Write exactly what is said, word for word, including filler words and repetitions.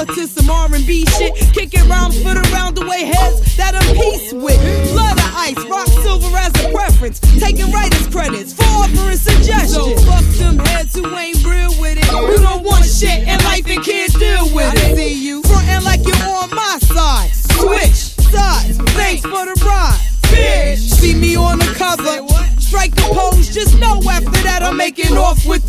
over to some R and B shit. Kicking rhymes for the roundaway heads that I'm peace with. Blood of ice, rock silver as a preference. Taking writers' credits for offering suggestions. So fuck them heads who ain't real with it. Who don't want shit in life and can't deal with it. I see you frontin' like you're on my side. Switch sides, thanks for the ride. Bitch, see me on the cover. Strike a pose, just know after that I'm making off with the